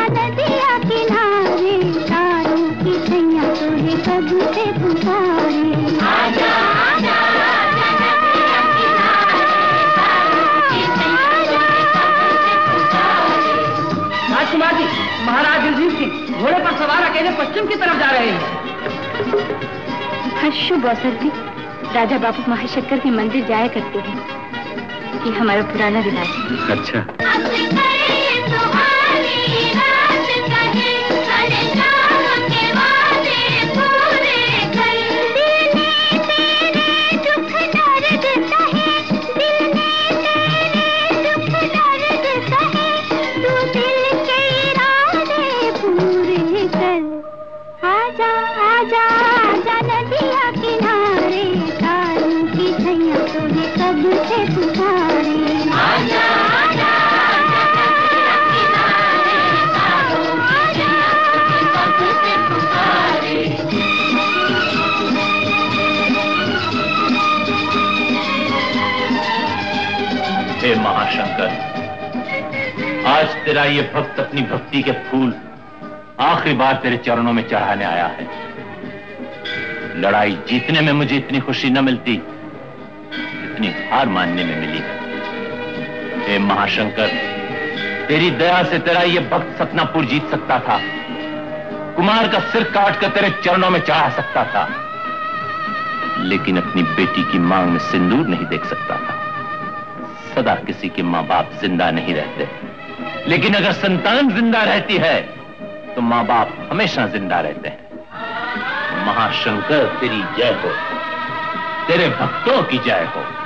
नदिया किनारे, तारों की छैया तुझे कब से पुकारे। आजा आजा नदिया किनारे, तारों की छैया तुझे कब से पुकारे। राजकुमार जी, महाराज रणजीत सिंह घोड़े पर सवार अकेले पश्चिम की तरफ जा रहे हैं। हाँ, शुभ अवसर भी राजा बापू महाशंकर के मंदिर जाया करते हैं। ये हमारा पुराना रिवाज है। अच्छा। आजा आजा आजा नदिया किनारे, तारों की छैया तुझे कब से पुकारे। आजा आजा नदिया किनारे, तारों की छैया तुझे कब से पुकारे। हे महाशंकर, आज तेरा ये भक्त अपनी भक्ति के फूल आखिरी बार तेरे चरणों में चढ़ाने आया है। लड़ाई जीतने में मुझे इतनी खुशी न मिलती जितनी हार मानने में मिली है। हे महाशंकर, तेरी दया से तेरा ये भक्त सतनापुर जीत सकता था, कुमार का सिर काट कर तेरे चरणों में चढ़ा सकता था, लेकिन अपनी बेटी की मांग में सिंदूर नहीं देख सकता था। सदा किसी के मां बाप जिंदा नहीं रहते, लेकिन अगर संतान जिंदा रहती है तो मां बाप हमेशा जिंदा रहते हैं। महाशंकर तेरी जय हो, तेरे भक्तों की जय हो।